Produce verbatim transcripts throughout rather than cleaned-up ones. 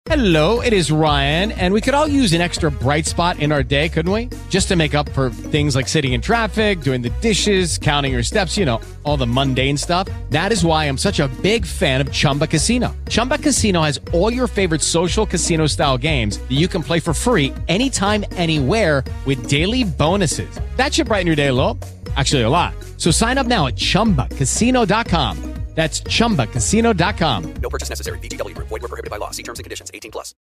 Hello, it is Ryan, and we could all use an extra bright spot in our day, couldn't we? Just to make up for things like sitting in traffic, doing the dishes, counting your steps, you know, all the mundane stuff. That is why I'm such a big fan of Chumba Casino. Chumba Casino has all your favorite social casino-style games that you can play for free anytime, anywhere with daily bonuses. That should brighten your day a little. Actually, a lot. So sign up now at chumba casino dot com. That's chumba casino dot com. No purchase necessary. V G W Group. Void where prohibited by law. See terms and conditions. eighteen plus.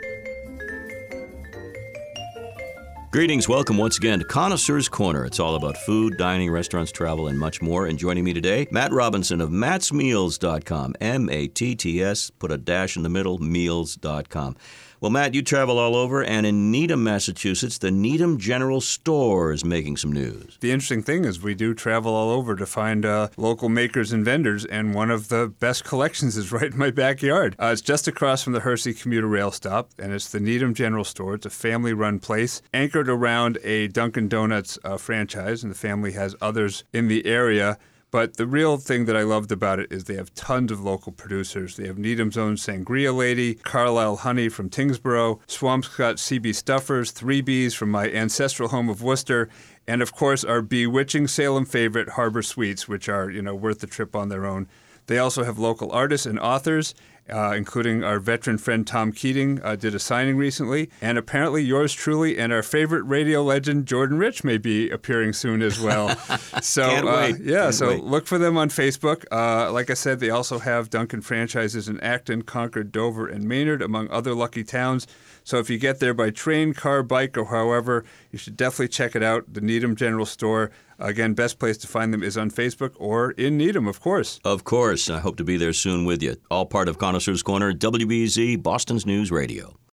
Greetings. Welcome once again to Connoisseur's Corner. It's all about food, dining, restaurants, travel, and much more. And joining me today, Matt Robinson of matts meals dot com. M A T T S, put a dash in the middle, meals dot com. Well, Matt, you travel all over, and in Needham, Massachusetts, the Needham General Store is making some news. The interesting thing is we do travel all over to find uh, local makers and vendors, and one of the best collections is right in my backyard. Uh, it's just across from the Hersey commuter rail stop, and it's the Needham General Store. It's a family-run place anchored around a Dunkin' Donuts uh, franchise, and the family has others in the area. But the real thing that I loved about it is they have tons of local producers. They have Needham's own Sangria Lady, Carlisle Honey from Tingsboro, Swampscott C B Stuffers, Three B's from my ancestral home of Worcester, and of course our bewitching Salem favorite, Harbor Sweets, which are, you know, worth the trip on their own. They also have local artists and authors, uh, including our veteran friend Tom Keating uh, did a signing recently, and apparently yours truly and our favorite radio legend Jordan Rich may be appearing soon as well. So Can't wait. Uh, yeah, Can't so wait. look for them on Facebook. Uh, like I said, they also have Dunkin' franchises in Acton, Concord, Dover, and Maynard, among other lucky towns. So if you get there by train, car, bike, or however, you should definitely check it out, the Needham General Store. Again, best place to find them is on Facebook or in Needham, of course. Of course. I hope to be there soon with you. All part of Connoisseur's Corner, W B Z, Boston's News Radio.